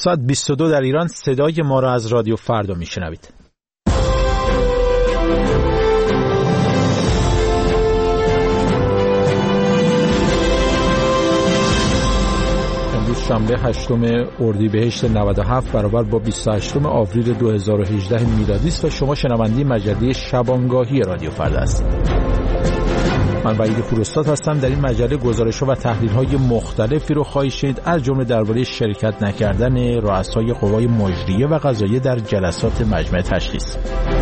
ساعت 22 در ایران صدای ما را از رادیو فردا میشنوید. امروز شنبه 8 اردیبهشت 97 برابر با 28 آوریل 2018 میلادی است و شما شنونده مجله شبانگاهی رادیو فردا هستید. من وحید فرستاد هستم. در این مجله گزارش‌ها و تحلیل‌های مختلفی رو خواهید شنید، از جمله درباره شرکت نکردن رؤسای قوای مجریه و قضاییه در جلسات مجمع تشخیص.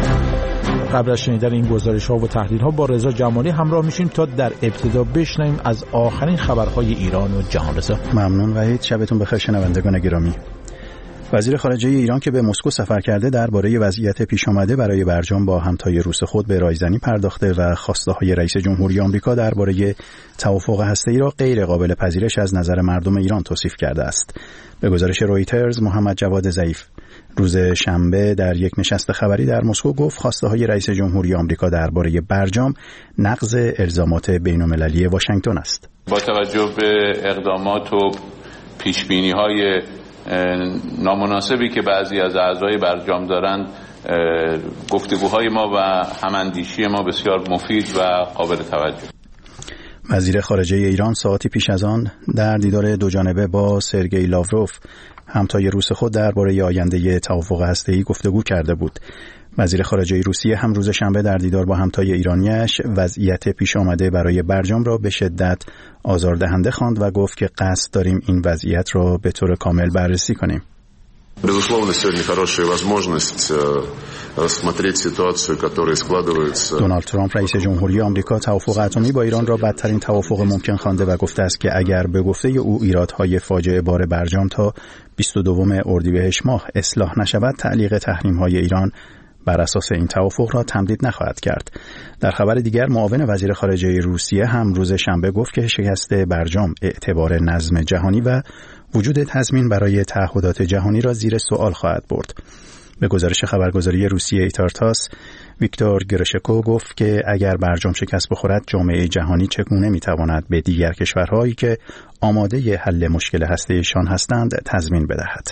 قبل از شنیدن این گزارش‌ها و تحلیل‌ها با رضا جمالی همراه میشیم تا در ابتدا بشنویم از آخرین خبرهای ایران و جهان. رضا ممنون وحید، شبتون بخیر شنوندگان گرامی. وزیر خارجه ایران که به مسکو سفر کرده درباره وضعیت پیش آمده برای برجام با همتای روس خود به رایزنی پرداخته و خواسته‌های رئیس جمهوری آمریکا درباره توافق هسته‌ای را غیر قابل پذیرش از نظر مردم ایران توصیف کرده است. به گزارش رویترز، محمد جواد ضعیف روز شنبه در یک نشست خبری در مسکو گفت خواسته‌های رئیس جمهوری آمریکا درباره برجام نقض الزامات بین‌المللی واشنگتن است. با توجه به اقدامات و پیش‌بینی‌های نامناسبی که بعضی از اعضای برجام دارند، گفتگوهای ما و هماندیشی ما بسیار مفید و قابل توجه. وزیر خارجه ایران ساعتی پیش از آن در دیدار دوجانبه با سرگئی لاوروف همتای روس خود درباره آینده توافق هسته‌ای گفتگو کرده بود. وزیر خارجه روسیه هم روز شنبه در دیدار با همتای ایرانیش وضعیت پیش آمده برای برجام را به شدت آزاردهنده خواند و گفت که قصد داریم این وضعیت را به طور کامل بررسی کنیم. Безусловно, сегодня хорошая возможность рассмотреть ситуацию, которая складывается. دونالد ترامپ رئیس جمهوری آمریکا توافق اتمی با ایران را بدترین توافق ممکن خوانده و گفته است که اگر به گفته او ایرادهای فاجعه بار برجام تا 22 اردیبهشت ماه اصلاح نشود، تعلیق تحریم‌های ایران بر اساس این توافق را تمدید نخواهد کرد. در خبر دیگر، معاون وزیر خارجه روسیه هم روز شنبه گفت که شکست برجام اعتبار نظم جهانی و وجود تضمین برای تعهدات جهانی را زیر سوال خواهد برد. به گزارش خبرگزاری روسیه ایتارتاس، ویکتور گرشکو گفت که اگر برجام شکست بخورد، جامعه جهانی چگونه میتواند به دیگر کشورهایی که آماده حل مشکل هسته‌ایشان هستند تضمین بدهد.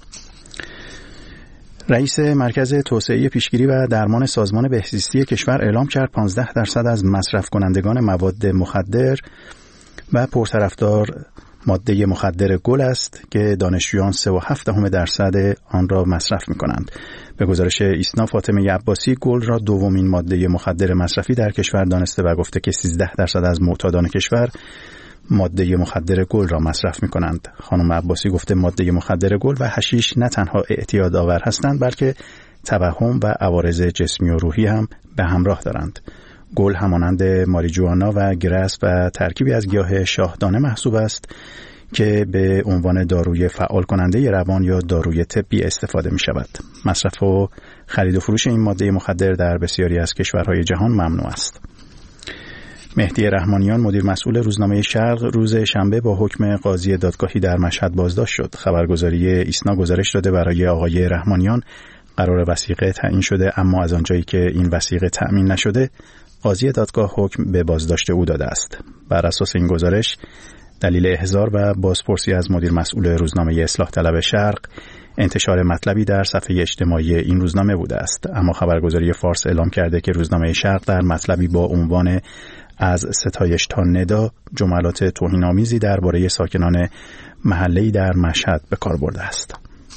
رئیس مرکز توسعه پیشگیری و درمان سازمان بهزیستی کشور اعلام کرد 15% از مصرف کنندگان مواد مخدر و پرطرفدار ماده مخدر گل است که دانشجویان 3.7% آن را مصرف می‌کنند. به گزارش ایسنا، فاطمه عباسی گل را دومین ماده مخدر مصرفی در کشور دانسته و گفته که 13% از معتادان کشور ماده مخدر گل را مصرف می‌کنند. خانم عباسی گفته ماده مخدر گل و حشیش نه تنها اعتیادآور هستند، بلکه توهم و عوارض جسمی و روحی هم به همراه دارند. گل همانند ماریجوانا و گرس و ترکیبی از گیاه شاهدانه محسوب است که به عنوان داروی فعال کننده روان یا داروی طبی استفاده می شود. مصرف و خرید و فروش این ماده مخدر در بسیاری از کشورهای جهان ممنوع است. مهدی رحمانیان، مدیر مسئول روزنامه شرق، روز شنبه با حکم قاضی دادگاهی در مشهد بازداشت شد. خبرگزاری ایسنا گزارش داده برای آقای رحمانیان قرار وثیقه تعیین شده، اما از آنجایی که این وثیقه تأمین نشده، قاضی دادگاه حکم به بازداشت او داده است. بر اساس این گزارش، دلیل احضار و بازپرسی از مدیر مسئول روزنامه اصلاح طلب شرق انتشار مطلبی در صفحه اجتماعی این روزنامه بوده است. اما خبرگزاری فارس اعلام کرده که روزنامه شرق در مطلبی با عنوان از ستایش تا ندا جملات توهین‌آمیزی درباره ساکنان محله‌ای در مشهد به کار برده است.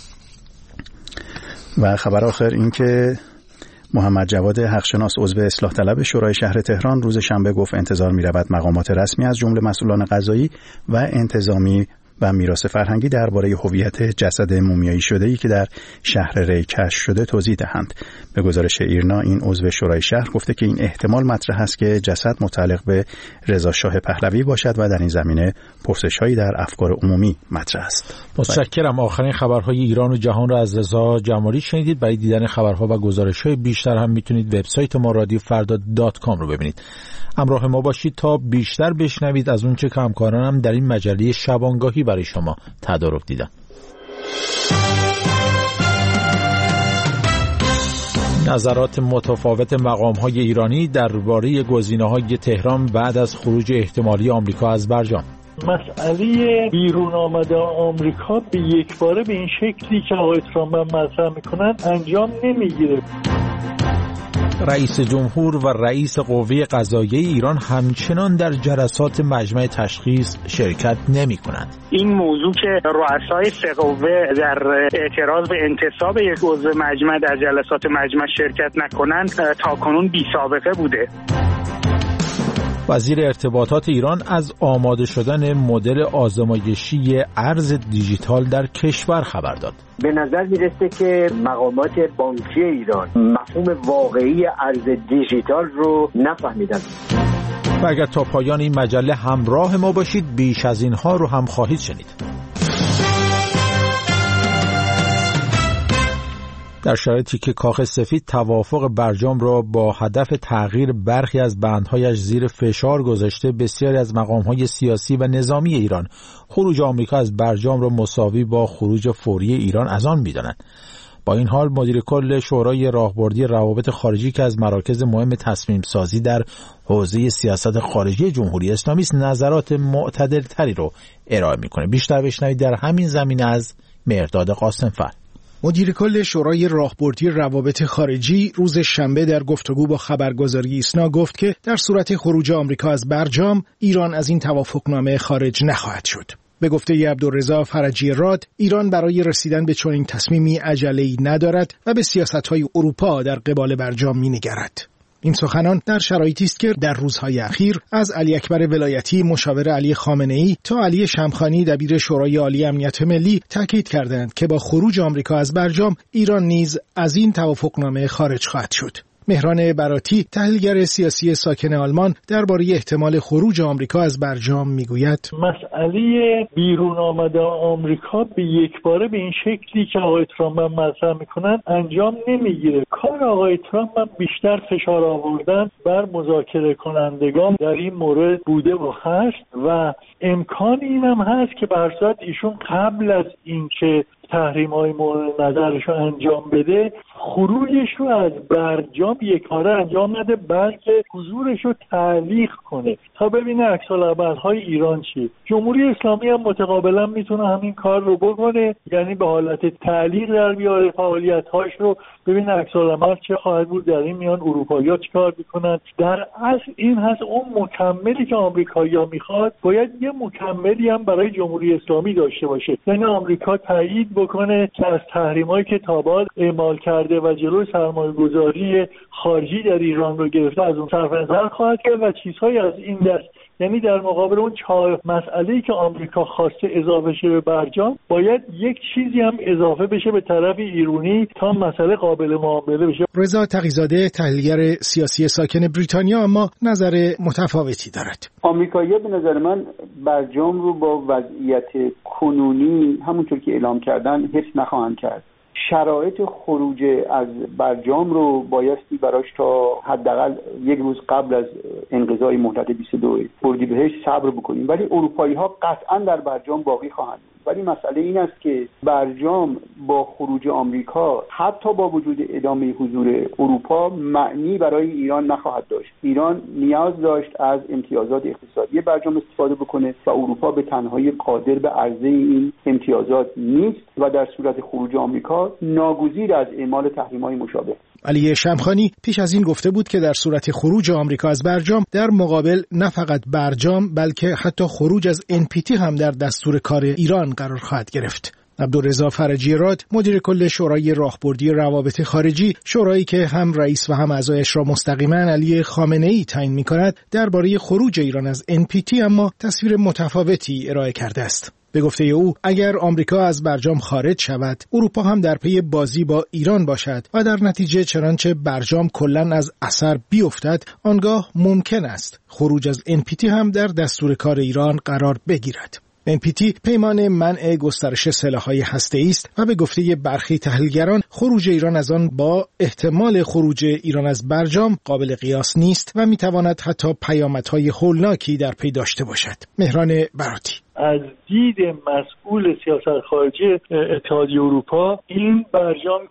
و خبر آخر این که محمد جواد حقشناس، عضو اصلاح طلب شورای شهر تهران، روز شنبه گفت انتظار می‌رود مقامات رسمی از جمله مسئولان قضایی و انتظامی و میراث فرهنگی درباره هویت جسد مومیایی شده‌ای که در شهر ری کشف شده توضیح دهند. به گزارش ایرنا، این عضو شورای شهر گفته که این احتمال مطرح است که جسد متعلق به رضا شاه پهلوی باشد و در این زمینه پرسش‌هایی در افکار عمومی مطرح است. متشکرم. آخرین خبرهای ایران و جهان را از رضا جمالی شنیدید. برای دیدن خبرها و گزارش‌های بیشتر هم میتونید وبسایت ما radiofarda.com رو ببینید. همراه ما باشید تا بیشتر بشنوید از اونچه که همکارانم در این مجله شبانگاهی برای شما تدارک دیدن. نظرات متفاوت مقام‌های ایرانی درباره گزینه‌های تهران بعد از خروج احتمالی آمریکا از برجام. مسئله بیرون آمده آمریکا به یک باره به این شکلی که آقای ترامپ مطرح میکنن انجام نمیگیره. رئیس جمهور و رئیس قوه قضاییه ایران همچنان در جلسات مجمع تشخیص شرکت نمی‌کنند. این موضوع که رؤسای سه قوه در اعتراض به انتصاب یک عضو مجمع در جلسات مجمع شرکت نکنند تاکنون بی سابقه بوده. وزیر ارتباطات ایران از آماده شدن مدل آزمایشی ارز دیجیتال در کشور خبر داد. به نظر میرسه که مقامات بانکی ایران مفهوم واقعی ارز دیجیتال رو نفهمیدن. و اگر تا پایان این مجله همراه ما باشید بیش از اینها رو هم خواهید شنید. در شرایطی که کاخ سفید توافق برجام را با هدف تغییر برخی از بندهایش زیر فشار گذاشته، بسیاری از مقام‌های سیاسی و نظامی ایران خروج آمریکا از برجام را مساوی با خروج فوری ایران از آن می‌دانند. با این حال مدیر کل شورای راهبردی روابط خارجی که از مراکز مهم تصمیم سازی در حوزه سیاست خارجی جمهوری اسلامی است، نظرات معتدل‌تری رو ارائه می‌کنه. بیشتر بشنوید در همین زمینه از مهرداد قاسم‌فر. مدیر کل شورای راهبردی روابط خارجی روز شنبه در گفتگو با خبرگزاری ایسنا گفت که در صورت خروج آمریکا از برجام، ایران از این توافقنامه خارج نخواهد شد. به گفته عبدالرضا فرجی راد، ایران برای رسیدن به چنین تصمیمی عجله‌ای ندارد و به سیاست‌های اروپا در قبال برجام می‌نگرد. این سخنان در شرایطی است که در روزهای اخیر از علی اکبر ولایتی مشاور علی خامنه‌ای تا علی شمخانی دبیر شورای عالی امنیت ملی تاکید کردند که با خروج آمریکا از برجام، ایران نیز از این توافقنامه خارج خواهد شد. مهران براتی، تحلیلگر سیاسی ساکن آلمان، درباره احتمال خروج آمریکا از برجام میگوید: مسئله بیرون آمده آمریکا به یک باره به این شکلی که آقای ترامپ مطرح میکنن انجام نمیگیره. کار آقای ترامپ بیشتر فشار آوردن بر مذاکره کنندگان در این مورد بوده و هست و امکان اینم هست که به هر صورت ایشون قبل از اینکه تحریم‌های مورد نظرش رو انجام بده، خروجش رو از برجام یکباره انجام نده، بلکه حضورش رو تعلیق کنه تا ببینه عکس‌العمل‌های ایران چیه. جمهوری اسلامی هم متقابلا میتونه همین کار رو بکنه، یعنی به حالت تعلیق در بیاره فعالیت‌هاش رو، ببینه عکس‌العمل چه خواهد بود در این میان، اروپایی‌ها چیکار میکنن. در اصل این هست اون مکملی که آمریکایی‌ها میخواد باید یه مکملی هم برای جمهوری اسلامی داشته باشه، یعنی آمریکا تایید بکنه که از تحریم‌هایی که تا به حال اعمال کرده و جلوی سرمایه‌گذاری خارجی در ایران رو گرفته از اون صرف نظر خواهد کرد و چیزهایی از این دست، یعنی در مقابل اون 4 مسئله‌ای که آمریکا خواسته اضافه شه به برجام، باید یک چیزی هم اضافه بشه به طرف ایرانی تا مسئله قابل معامله بشه. رضا تقی‌زاده، تحلیلگر سیاسی ساکن بریتانیا، اما نظر متفاوتی دارد. آمریکایی‌ها به نظر من برجام رو با وضعیت کنونی همونطور که اعلام کردن حفظ نخواهند کرد. شرایط خروج از برجام رو بایستی براش تا حداقل یک روز قبل از انقضای مهلت 22 اردیبهشت صبر بکنیم، ولی اروپایی‌ها قطعاً در برجام باقی خواهند. ولی مسئله این است که برجام با خروج آمریکا حتی با وجود ادامه حضور اروپا معنی برای ایران نخواهد داشت. ایران نیاز داشت از امتیازات اقتصادی برجام استفاده بکنه و اروپا به تنهایی قادر به عرضه این امتیازات نیست و در صورت خروج آمریکا ناگزیر از اعمال تحریم‌های مشابه. علی شمخانی پیش از این گفته بود که در صورت خروج آمریکا از برجام، در مقابل نه فقط برجام بلکه حتی خروج از NPT هم در دستور کار ایران قرار خواهد گرفت. عبدالرضا فرجی راد، مدیر کل شورای راهبردی روابط خارجی، شورایی که هم رئیس و هم اعضایش را مستقیما علی خامنه‌ای تعیین می‌کند، درباره خروج ایران از NPT اما تصویر متفاوتی ارائه کرده است. به گفته او، اگر آمریکا از برجام خارج شود، اروپا هم در پی بازی با ایران باشد و در نتیجه چنانچه برجام کلاً از اثر بیفتد، آنگاه ممکن است خروج از NPT هم در دستور کار ایران قرار بگیرد. NPT پیمان منع گسترش سلاح‌های هسته‌ای است و به گفته برخی تحلیلگران خروج ایران از آن با احتمال خروج ایران از برجام قابل قیاس نیست و می‌تواند حتی پیامدهای هولناکی در پی داشته باشد. مهران براتی: از دید مسئول سیاست خارجی اتحادیه اروپا این برجام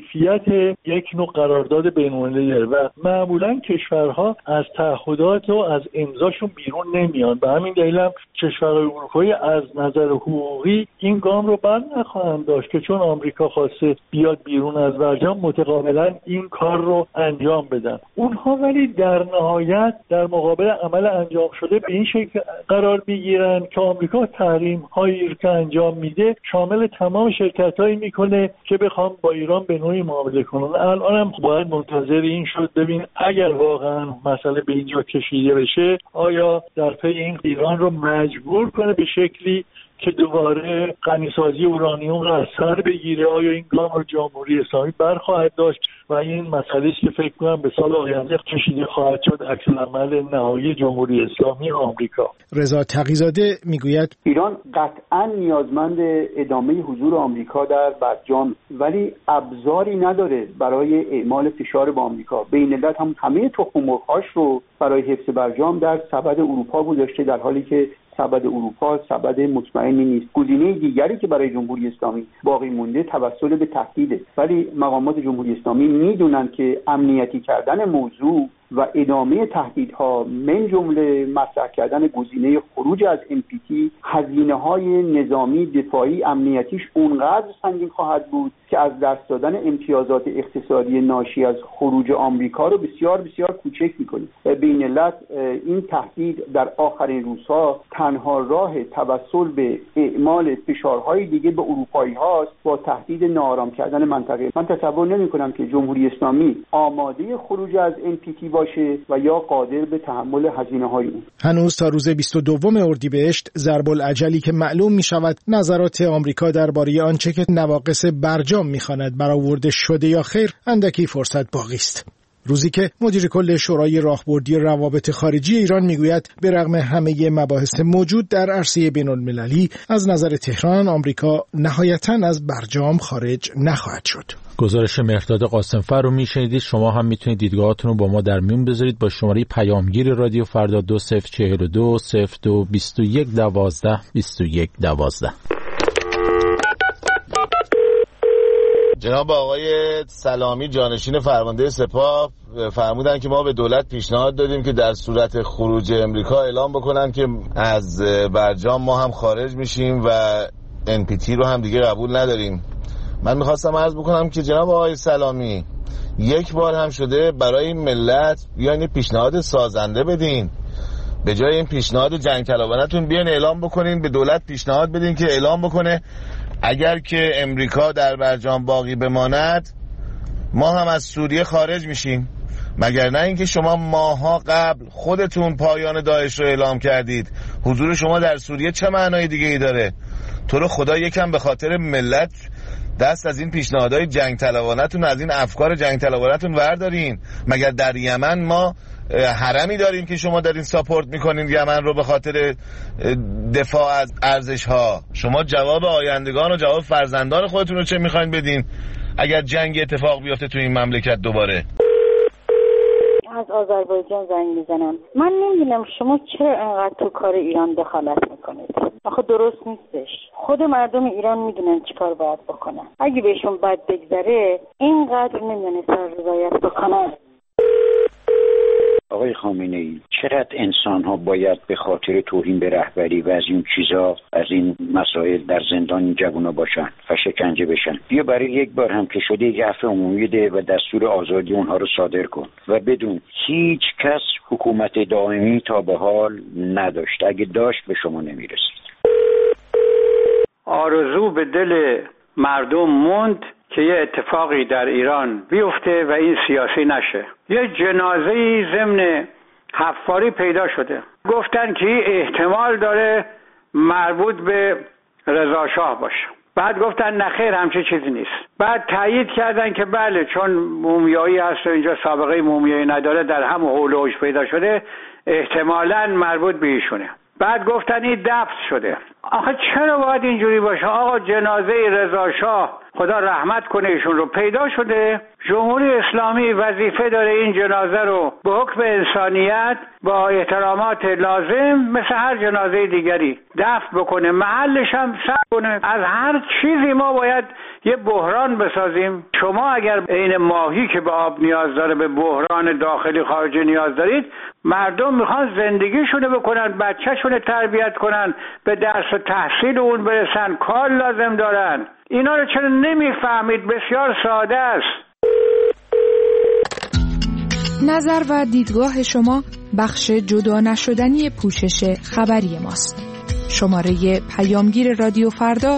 کیفیت یک نوع قرارداد بین‌المللی داره و معمولا کشورها از تعهدات و از امضاشون بیرون نمیان. به همین دلیل هم کشورهای اروپایی از نظر حقوقی این گام رو بر نخواهند داشت که چون آمریکا خواسته بیاد بیرون از برجام متقابلا این کار رو انجام بدن. اونها ولی در نهایت در مقابل عمل انجام شده به این شکل قرار میگیرن که آمریکا تحریم هایی که انجام میده شامل تمام شرکت هایی میکنه که بخوام با ایران به نوعی معامله کنن. الان هم باید منتظر این شد ببین اگر واقعا مسئله به اینجا کشیده بشه آیا در پی این ایران رو مجبور کنه به شکلی که دوباره غنیسازی اورانیوم را از سر بگیره. آیا این گام رو جمهوری اسلامی برخواهد داشت و این مسئله است که فکر کنم به سال آینده کشیده خواهد شد عکس العمل نهایی جمهوری اسلامی آمریکا. رضا تقی‌زاده میگوید ایران قطعا نیازمند ادامه حضور آمریکا در برجام ولی ابزاری نداره برای اعمال فشار با آمریکا. بین الملل هم همه تخم مرغ‌هاش رو برای حفظ برجام در سبد اروپا گذاشته در حالی که سبد اروپا سبد مطمئنی نیست. گزینه دیگری که برای جمهوری اسلامی باقی مونده توسل به تهدیده، ولی مقامات جمهوری اسلامی میدونن که امنیتی کردن موضوع و ادامه تهدیدها من جمله مطرح کردن گزینه خروج از NPT هزینه‌های نظامی دفاعی امنیتیش اونقدر سنگین خواهد بود که از دست دادن امتیازات اقتصادی ناشی از خروج آمریکا رو بسیار بسیار کوچک می‌کنه. بین الملل این تهدید در آخرین روزها تنها راه توسل به اعمال فشارهای دیگه به اروپایی هاست با تهدید ناآرام کردن منطقه. من تصور نمی‌کنم که جمهوری اسلامی آماده خروج از NPT باشه و یا قادر به تحمل هزینه‌های اون. هنوز تا روز 22 اردیبهشت ضرب العجلی که معلوم می‌شود نظرات آمریکا درباره آنچه که نواقص برجام می‌خواند برآورده شده یا خیر اندکی فرصت باقی است. روزی که مدیر کل شورای راهبردی روابط خارجی ایران میگوید به رغم همه مباحث موجود در عرصه بین‌المللی از نظر تهران آمریکا نهایتاً از برجام خارج نخواهد شد. گزارش مهرداد قاسمفر رو میشنیدید. شما هم میتونید دیدگاهاتون رو با ما در میون بذارید با شماره پیامگیر رادیو فردا 2042 02 21 12 21 12. جناب آقای سلامی جانشین فرمانده سپاه فرمودن که ما به دولت پیشنهاد دادیم که در صورت خروج امریکا اعلام بکنن که از برجام ما هم خارج میشیم و NPT رو هم دیگه قبول نداریم. من میخواستم عرض بکنم که جناب آقای سلامی یک بار هم شده برای ملت بیاین پیشنهاد سازنده بدین، به جای این پیشنهاد جنگ طلبانه‌تون بیاین اعلام بکنین، به دولت پیشنهاد بدین که اعلام بکنه اگر که امریکا در برجام باقی بماند ما هم از سوریه خارج میشیم. مگر نه اینکه شما ماها قبل خودتون پایان داعش رو اعلام کردید. حضور شما در سوریه چه معنای دیگه ای داره؟ تو رو خدا یکم به خاطر ملت دست از این پیشنهادهای جنگ طلبانه‌تون، از این افکار جنگ طلبانه‌تون وردارین. مگر در یمن ما حرمی داریم که شما دارین ساپورت میکنین یمن رو به خاطر دفاع از ارزش‌ها؟ شما جواب آیندگان و جواب فرزندان خودتون رو چه میخواین بدین اگر جنگ اتفاق بیفته تو این مملکت دوباره؟ از آذربایجان زنگ میزنم. من نمیدونم شما چرا انقدر تو کار ایران دخالت میکنید. آخه درست نیستش. خود مردم ایران میدونن چیکار باید بکنن. اگه بهشون بد بگذره اینقدر نمیدونن رضایت بکنن. آقای خامنه‌ای، چقدر انسان‌ها باید به خاطر توهین به رهبری و از این چیزا، از این مسائل در زندان این جوونا باشن و شکنجه بشن؟ بیا برای یک بار هم که شده یک عفو عمومی ده و دستور آزادی اونها رو صادر کن و بدون هیچ کس حکومت دائمی تا به حال نداشت. اگه داشت به شما نمیرسید. آرزو به دل مردم موند که یه اتفاقی در ایران بیفته و این سیاسی نشه. یه جنازه‌ای ضمن حفاری پیدا شده. گفتن که احتمال داره مربوط به رضا شاه باشه. بعد گفتن نخیر همچه چیزی نیست. بعد تایید کردن که بله چون مومیایی هست و اینجا سابقه مومیایی نداره در هم حول و حوش پیدا شده احتمالاً مربوط به ایشونه. بعد گفتن این دفن شده. آخه چرا باید اینجوری باشه؟ آقا جنازه رضا شاه خدا رحمت کنه ایشون رو پیدا شده، جمهوری اسلامی وظیفه داره این جنازه رو به حکم انسانیت با احترامات لازم مثل هر جنازه دیگری دفن بکنه، محلش هم ثبت کنه. از هر چیزی ما باید یه بحران بسازیم. شما اگر این ماهی که به آب نیاز داره به بحران داخلی خارجی نیاز دارید، مردم میخوان زندگیشونه بکنن، بچه‌شونه تربیت کنن، به درس و تحصیل اون برسن، کار لازم دارن. اینا رو چرا نمیفهمید؟ بسیار ساده است. نظر و دیدگاه شما بخش جدا نشدنی پوشش خبری ماست. شماره پیامگیر رادیو فردا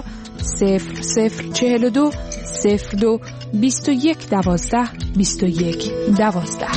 0042 02 21 12 21 12.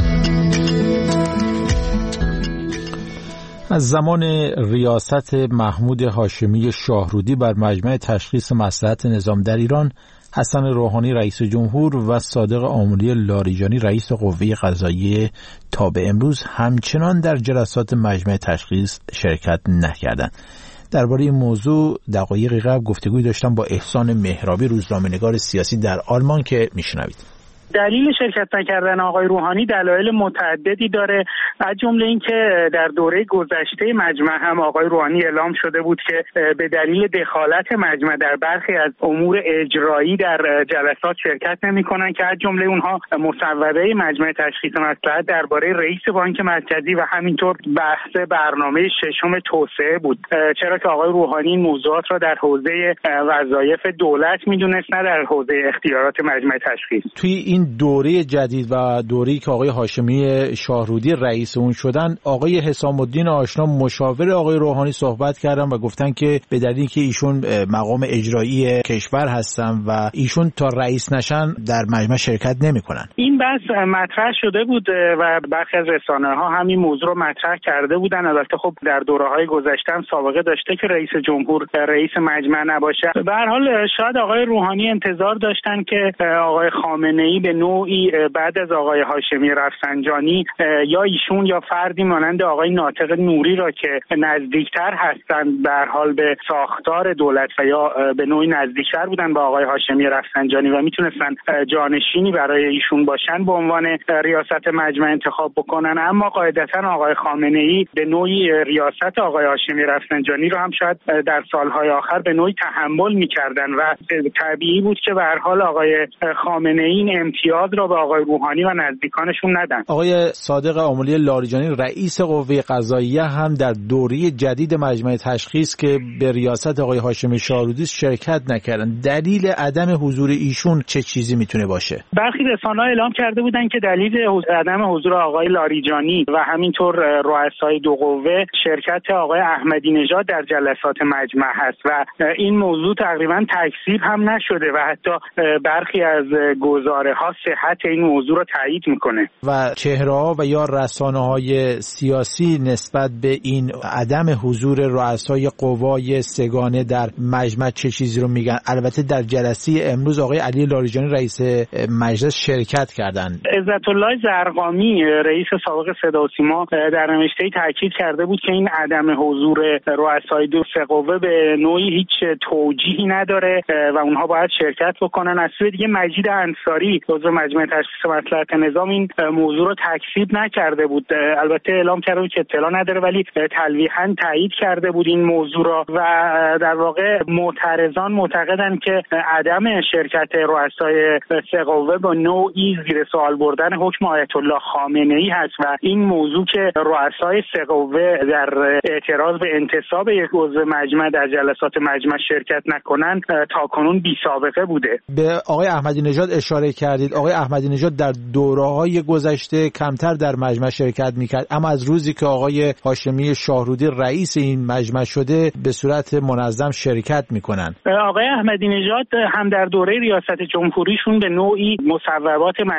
از زمان ریاست محمود هاشمی شاهرودی بر مجمع تشخیص مصلحت نظام در ایران، حسن روحانی رئیس جمهور و صادق آملی لاریجانی رئیس قوه قضاییه تا به امروز همچنان در جلسات مجمع تشخیص شرکت نکردند. درباره این موضوع دقایقی قبل گفتگوی داشتم با احسان مهرابی، روزنامه‌نگار سیاسی در آلمان، که میشنوید. دلیل شرکت نکردن آقای روحانی دلایل متعددی داره، از جمله اینکه در دوره گذشته مجمع هم آقای روحانی اعلام شده بود که به دلیل دخالت مجمع در برخی از امور اجرایی در جلسات شرکت نمی‌کنن که از جمله اونها مصوبه مجمع تشخیص مصلحت درباره رئیس بانک مرکزی و همینطور بحث برنامه ششم توسعه بود، چرا که آقای روحانی این موضوعات را در حوزه وظایف دولت می‌دونست، نه در حوزه اختیارات مجمع تشخیص. توی این دوره جدید و دوره‌ای که آقای هاشمی شاهرودی رئیس اون شدن، آقای حسام الدین آشنا مشاور آقای روحانی صحبت کردن و گفتن که به دلیلی که ایشون مقام اجرایی کشور هستن و ایشون تا رئیس نشن در مجمع شرکت نمی‌کنن. این بحث مطرح شده بود و برخی از رسانه‌ها همین موضوع رو مطرح کرده بودن. البته خب در دوره‌های گذشته هم سابقه داشته که رئیس جمهور رئیس مجمع نباشه. به هر حال شاید آقای روحانی انتظار داشتن که آقای خامنه‌ای به نوعی بعد از آقای هاشمی رفسنجانی یا ایشون یا فردی مانند آقای ناطق نوری را که نزدیکتر هستند به هر حال به ساختار دولت و یا به نوعی نزدیکتر بودن با آقای هاشمی رفسنجانی و میتونستن جانشینی برای ایشون باشن به عنوان ریاست مجمع انتخاب بکنن، اما قاعدتا آقای خامنه‌ای به نوعی ریاست آقای هاشمی رفسنجانی رو هم شاید در سالهای آخر به نوعی تحمل میکردن و طبیعی بود که به هر حال آقای خامنه‌ای این امتیاز را به آقای روحانی و نزدیکانشون ندن. آقای صادق آملی لاریجانی رئیس قوه قضاییه هم در دوره جدید مجمع تشخیص که به ریاست آقای هاشمی شاهرودی شرکت نکردن، دلیل عدم حضور ایشون چه چیزی میتونه باشه؟ برخی رسانه‌ها اعلام کرده بودن که دلیل عدم حضور آقای لاریجانی و همینطور رؤسای دو قوه شرکت آقای احمدی نژاد در جلسات مجمع هست و این موضوع تقریبا تکذیب هم نشده و حتی برخی از گزاره‌ها صحت این موضوع رو تایید میکنه. و چهره‌ها و یا رسانه‌های سیاسی نسبت به این عدم حضور رؤسای قوای سگانه در مجمع چه چیزی رو میگن؟ البته در جلسه امروز آقای علی لاریجانی رئیس مجلس شرکت کردند. عزت الله زرقامی رئیس سابق صدا و سیما در نوشته‌ای تاکید کرده بود که این عدم حضور رؤسای دو سه قوه به نوعی هیچ توجیهی نداره و اونها باید شرکت بکنن. از سوی دیگه مجید انصاری عضو مجمع تشخیص مصلحت نظام این موضوع رو تکذیب نکرده بود، البته اعلام کرده بود که اطلاع نداره ولی تلویحاً تایید کرده بود این موضوع را و در واقع معترضان معتقدن که عدم شرکت رؤسای سه قوه با نوعی زیر سوال بردن حکم آیت الله خامنه‌ای هست و این موضوع که رؤسای سه قوه در اعتراض به انتصاب یک عضو مجمع در جلسات مجمع شرکت نکنن تاکنون بی سابقه بوده. به آقای احمدی نژاد اشاره کردید. آقای احمدی نژاد در دوره‌های گذشته کمتر در مجمع شرکت میکرد، اما از روزی که آقای هاشمی شاهرودی رئیس این مجمع شده به صورت منظم شرکت میکنن. آقای احمدی نژاد هم در دوره ریاست جمهوریشون به نوعی مصوبات مجمع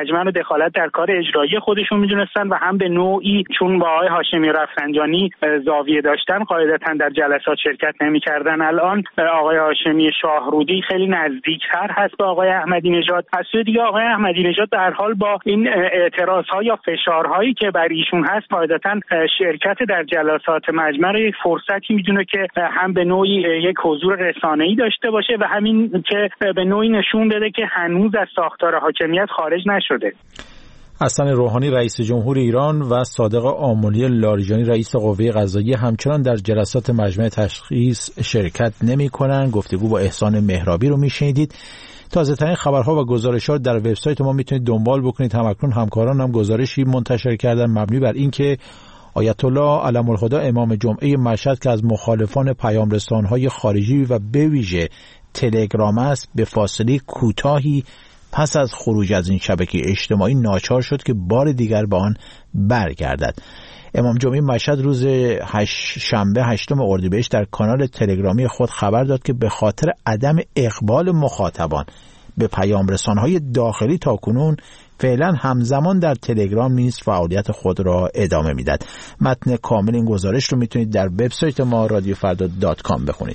مجمع رو دخالت در کار اجرایی خودشون میدونستن و هم به نوعی چون با آقای هاشمی رفسنجانی زاویه داشتن قاعدتاً در جلسات شرکت نمی‌کردن. الان آقای هاشمی شاهرودی خیلی نزدیکتر هست به آقای احمدی نژاد. از سوی دیگه آقای احمدی نژاد در حال با این اعتراض‌ها یا فشارهایی که بر ایشون هست قاعدتاً شرکت در جلسات مجمع رو یک فرصتی میدونه که هم به نوعی یک حضور رسانه‌ای داشته باشه و همین که به نوعی نشون بده که هنوز از ساختار حاکمیت خارج نشده. حسن روحانی رئیس جمهور ایران و صادق آملی لاریجانی رئیس قوه قضاییه همچنان در جلسات مجمع تشخیص شرکت نمی‌کنند. گفتگو با احسان مهرابی رو میشنیدید. تازه‌ترین خبرها و گزارش‌ها در وبسایت ما میتونید دنبال بکنید. همکنون همکاران هم گزارشی منتشر کردن مبنی بر اینکه آیت الله علم الهدا امام جمعه مشهد که از مخالفان پیام‌رسان‌های خارجی و به ویژه تلگرام است به فاصله کوتاهی پس از خروج از این شبکه اجتماعی ناچار شد که بار دیگر به آن برگردد. امام جمعه مشهد روز شنبه 8 اردیبهشت در کانال تلگرامی خود خبر داد که به خاطر عدم اقبال مخاطبان به پیام‌رسان‌های داخلی تاکنون فعلا همزمان در تلگرام نیز فعالیت خود را ادامه میداد. متن کامل این گزارش رو میتونید در وبسایت ما radiofrda.com بخونید.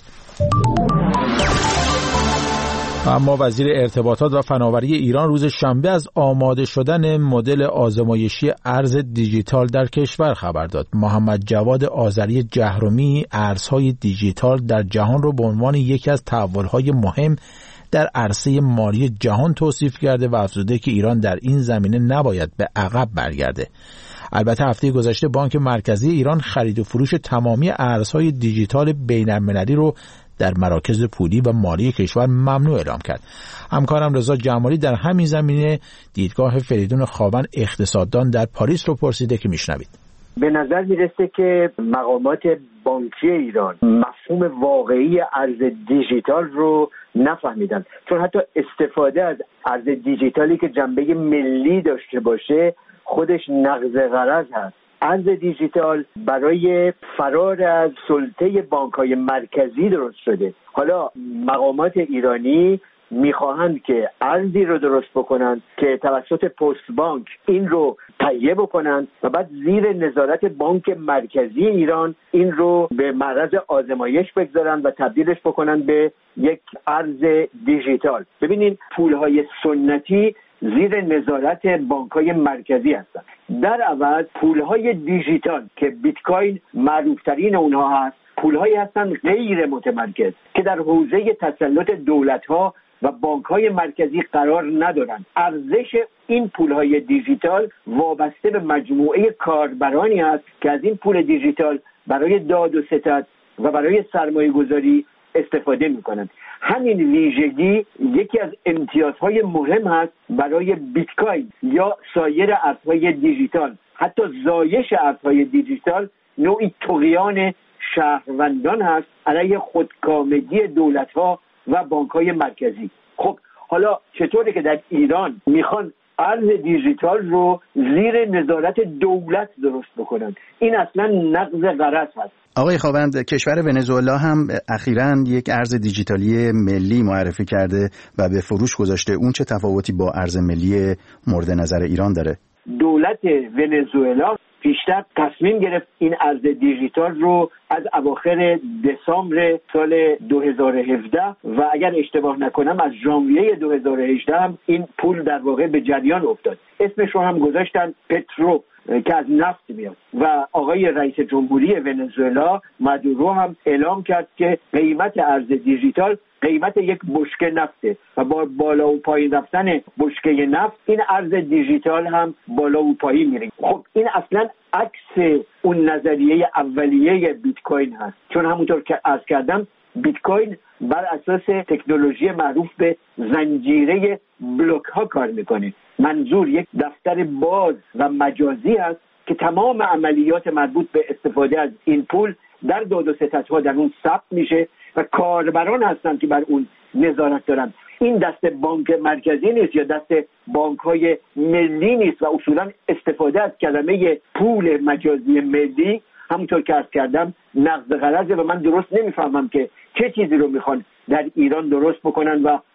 اما وزیر ارتباطات و فناوری ایران روز شنبه از آماده شدن مدل آزمایشی ارز دیجیتال در کشور خبر داد. محمد جواد آذری جهرمی ارزهای دیجیتال در جهان را به عنوان یکی از تحول‌های مهم در عرصه مالی جهان توصیف کرده و افزوده که ایران در این زمینه نباید به عقب برگرده. البته هفته گذشته بانک مرکزی ایران خرید و فروش تمامی ارزهای دیجیتال بین‌المللی رو در مراکز پولی و مالی کشور ممنوع اعلام کرد. همکارم رضا جمالی در همین زمینه دیدگاه فریدون خاون اقتصاددان در پاریس رو پرسیده که میشنوید. به نظر میرسه که مقامات بانکی ایران مفهوم واقعی ارز دیجیتال رو نفهمیدن، چون حتی استفاده از ارز دیجیتالی که جنبه ملی داشته باشه خودش نقض غرض هست. ارز دیجیتال برای فرار از سلطه بانک‌های مرکزی درست شده. حالا مقامات ایرانی میخواهند که ارزی رو درست بکنند که توسط پست بانک این رو تهیه بکنند و بعد زیر نظارت بانک مرکزی ایران این رو به معرض آزمایش بگذارن و تبدیلش بکنن به یک ارز دیجیتال. ببینید پولهای سنتی زیر نظارت بانک‌های مرکزی هستند. در عوض پولهای دیجیتال که بیت کوین معروف‌ترین اونها هست، پولهایی هستند غیر متمرکز که در حوزه تسلط دولت‌ها و بانک‌های مرکزی قرار ندارند. ارزش این پولهای دیجیتال وابسته به مجموعه کاربرانی است که از این پول دیجیتال برای داد و ستد و برای سرمایه‌گذاری استفاده می‌کنند. همین ویژگی یکی از امتیازهای مهم هست برای بیت کوین یا سایر ارزهای دیجیتال. حتی زایش ارزهای دیجیتال نوعی طغیان شهروندان هست علیه خودکامگی دولت‌ها و بانک‌های مرکزی. خب حالا چطوره که در ایران میخوان ارز دیجیتال رو زیر نظارت دولت درست بکنن؟ این اصلا نقض غرض هست. آقای خاوند، کشور ونزوئلا هم اخیراً یک ارز دیجیتالی ملی معرفی کرده و به فروش گذاشته. اون چه تفاوتی با ارز ملی مورد نظر ایران داره؟ دولت ونزوئلا پیشتر تصمیم گرفت این ارز دیجیتال رو از اواخر دسامبر سال 2017 و اگر اشتباه نکنم از ژانویه 2018 هم این پول در واقع به جریان افتاد. اسمش رو هم گذاشتن پترو که از نفت میاد و آقای رئیس جمهوری ونزوئلا مادورو هم اعلام کرد که قیمت ارز دیجیتال قیمت یک بشکه نفته و با بالا و پایین رفتن بشکه نفت این ارز دیجیتال هم بالا و پایین میره. خب این اصلا عکس اون نظریه اولیه بیت کوین هست، چون همونطور که عرض کردم بیت کوین بر اساس تکنولوژی معروف به زنجیره بلوک ها کار میکنه. منظور یک دفتر باز و مجازی است که تمام عملیات مربوط به استفاده از این پول در داد و ستدها در اون ثبت میشه و کاربران هستند که بر اون نظارت دارن. این دست بانک مرکزی نیست یا دست بانک‌های ملی نیست و اصولا استفاده از کلمه پول مجازی ملی همونطور که عرض کردم نقض غرضه و من درست نمیفهمم که چه چیزی رو میخوان در ایران درست بکنن و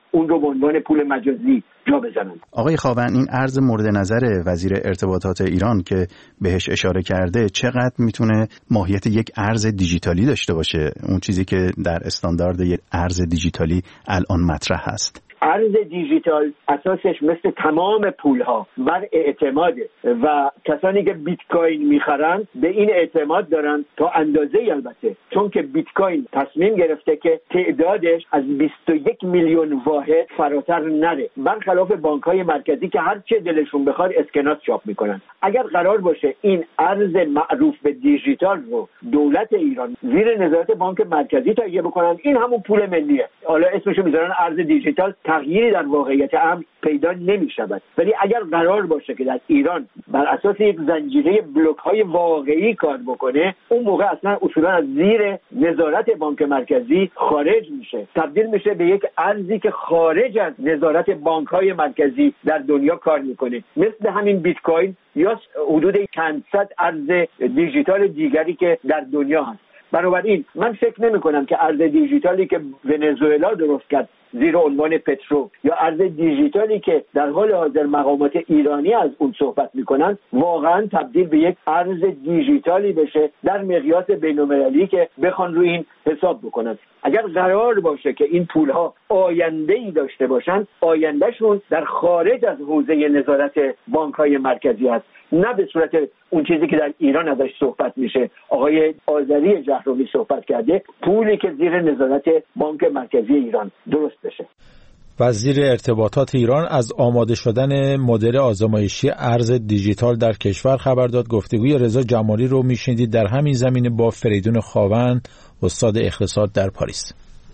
اون رو به عنوان پول مجازی جا بزنن. آقای خاون، این ارز مورد نظر وزیر ارتباطات ایران که بهش اشاره کرده چقدر میتونه ماهیت یک ارز دیجیتالی داشته باشه؟ اون چیزی که در استاندارد یک ارز دیجیتالی الان مطرح هست. ارز دیجیتال اساسش مثل تمام پولها بر اعتماده و کسانی که بیت کوین میخرن به این اعتماد دارن تا اندازه‌ای، البته چون که بیت کوین تصمیم گرفته که تعدادش از 21 میلیون واحد فراتر نره، برخلاف بانک‌های مرکزی که هر چه دلشون بخواد اسکناس چاپ میکنن. اگر قرار باشه این ارز معروف به دیجیتال رو دولت ایران زیر نظارت بانک مرکزی تهیه بکنن، این همون پول ملیه. حالا اسمشو میذارن ارز دیجیتال، تغییری در واقعیت امر پیدا نمی‌شود. ولی اگر قرار باشه که در ایران بر اساس یک زنجیره بلوک‌های واقعی کار بکنه، اون موقع اصلا اصولا از زیر نظارت بانک مرکزی خارج میشه، تبدیل میشه به یک ارزی که خارج از نظارت بانک‌های مرکزی در دنیا کار میکنه، مثل همین بیت کوین یا حدود چند صد ارز دیجیتال دیگری که در دنیا هست. بنابراین من فکر نمی کنم که ارز دیجیتالی که ونزوئلا درست کرد زیر عنوان پترو یا ارز دیجیتالی که در حال حاضر مقامات ایرانی از اون صحبت میکنن واقعا تبدیل به یک ارز دیجیتالی بشه در مقیاس بین‌المللی که بخوان روی این حساب بکنن. اگر قرار باشه که این پولها آینده‌ای داشته باشن، آیندهشون در خارج از حوزه نظارت بانک‌های مرکزی هست، نه به صورت اون چیزی که در ایران ازش صحبت میشه. آقای آذری جهرومی صحبت کرده پولی که زیر نظارت بانک مرکزی ایران درست بشه. وزیر ارتباطات ایران از آماده شدن مدل آزمایشی ارز دیجیتال در کشور خبر داد. گفتگوی رضا جمالی رو میشنیدید در همین زمینه با فریدون خاون، استاد اقتصاد در پاریس.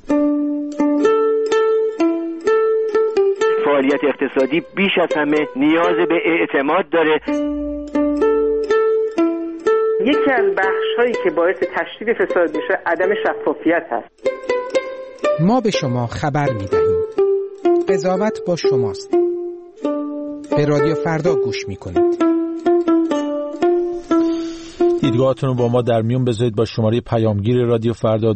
فعالیت اقتصادی بیش از همه نیاز به اعتماد داره. یکی از بخش‌هایی که باعث تشدید فساد میشه عدم شفافیت هست. ما به شما خبر میدهیم. قضاوت با شماست. به رادیو فردا گوش میکنید. دیدگاهاتون رو با ما در میون بذارید با شماره پیامگیر رادیو فردا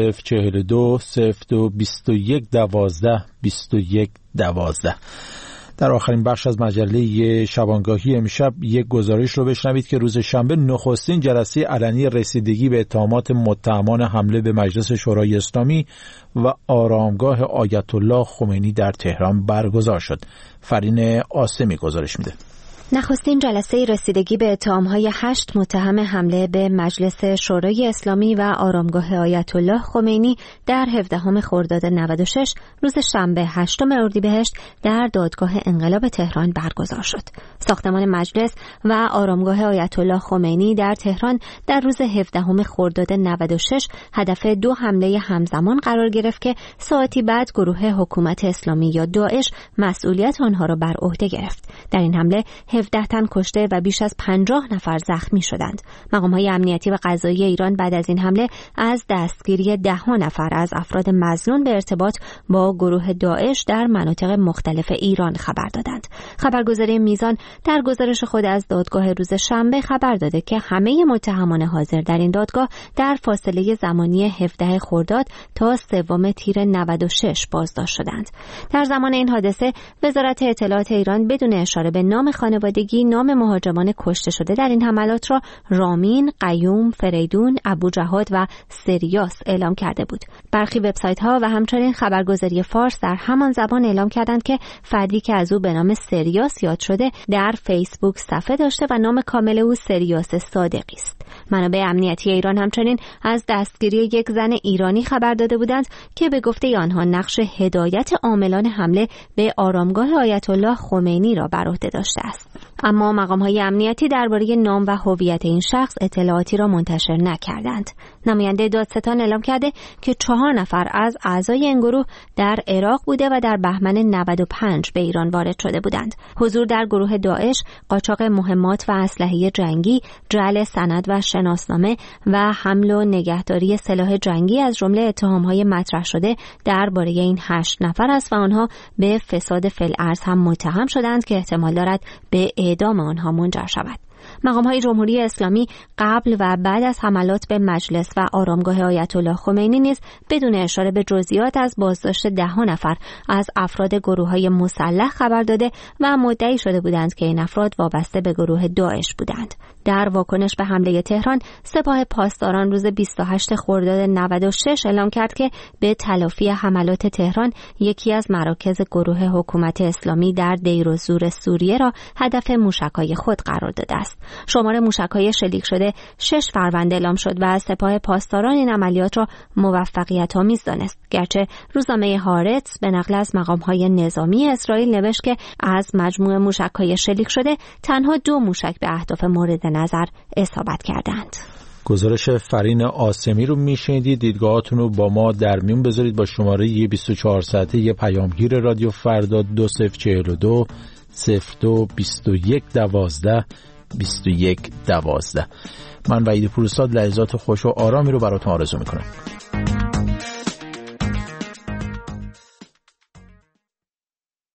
2042 02 21 12 21 12. در آخرین بخش از مجله شبانگاهی امشب یک گزارش رو بشنوید که روز شنبه نخستین جلسه علنی رسیدگی به اتهامات متهمان حمله به مجلس شورای اسلامی و آرامگاه آیت الله خمینی در تهران برگزار شد. فرین آسمی گزارش میده. نخستین جلسه رسیدگی به اتهام‌های 8 متهم حمله به مجلس شورای اسلامی و آرامگاه آیت الله خمینی در 17 خرداد 96 روز شنبه 8 اردیبهشت در دادگاه انقلاب تهران برگزار شد. ساختمان مجلس و آرامگاه آیت الله خمینی در تهران در روز 17 خرداد 96 هدف 2 حمله همزمان قرار گرفت که ساعتی بعد گروه حکومت اسلامی یا داعش مسئولیت آنها را بر عهده گرفت. در این حمله 17 تن کشته و بیش از 50 نفر زخمی شدند. مقام‌های امنیتی و قضایی ایران بعد از این حمله از دستگیری 10 نفر از افراد مظنون به ارتباط با گروه داعش در مناطق مختلف ایران خبر دادند. خبرگزاری میزان در گزارش خود از دادگاه روز شنبه خبر داده که همه متهمان حاضر در این دادگاه در فاصله زمانی 17 خرداد تا 3 تیر 96 بازداشت شدند. در زمان این حادثه وزارت اطلاعات ایران بدون اشاره به نام خانوادگی نام مهاجمان کشته شده در این حملات را رامین، قیوم، فریدون، ابوجهاد و سریاس اعلام کرده بود. برخی وبسایت‌ها و همچنین خبرگزاری فارس در همان زبان اعلام کردند که فردی که از او به نام سریاس یاد شده در فیسبوک صفحه داشته و نام کامل او سریاس صادقی است. منابع امنیتی ایران همچنین از دستگیری یک زن ایرانی خبر داده بودند که به گفته آنها نقش هدایت عاملان حمله به آرامگاه آیت الله خمینی را بر عهده داشته است. اما مقام‌های امنیتی درباره نام و هویت این شخص اطلاعاتی را منتشر نکردند. نماینده دادستان اعلام کرده که 4 نفر از اعضای این گروه در عراق بوده و در بهمن 95 به ایران وارد شده بودند. حضور در گروه داعش، قاچاق مهمات و اسلحه جنگی، جعل سند و شناسنامه و حمل و نگهداری سلاح جنگی از جمله اتهام‌های مطرح شده درباره این 8 نفر است و آنها به فساد فی الارض هم متهم شدند که احتمال دارد به اعدام آنها منجر شود. مقام‌های جمهوری اسلامی قبل و بعد از حملات به مجلس و آرامگاه آیت الله خمینی نیز بدون اشاره به جزئیات از بازداشت 10 نفر از افراد گروه‌های مسلح خبر داده و مدعی شده بودند که این افراد وابسته به گروه داعش بودند. در واکنش به حمله تهران، سپاه پاسداران روز 28 خرداد 96 اعلام کرد که به تلافی حملات تهران یکی از مراکز گروه حکومت اسلامی در دیر و زور سوریه را هدف موشک‌های خود قرار داده است. شمار موشک‌های شلیک شده 6 فروند اعلام شد و سپاه پاسداران این عملیات را موفقیت‌آمیز دانست. گرچه روزنامه هارتز به نقل از مقام‌های نظامی اسرائیل نوشت که از مجموع موشک‌های شلیک شده تنها 2 موشک به اهداف مورد نظر اصابت کردند. گزارش فرین آسمی رو میشنیدید. دیدگاهاتون رو با ما در میون بذارید با شماره 24 ساعته یه پیامگیر رادیو فردا 2042 02 21 12 21 12. من وحید پورستاد لحظات خوش و آرامی رو براتون آرزو میکنم.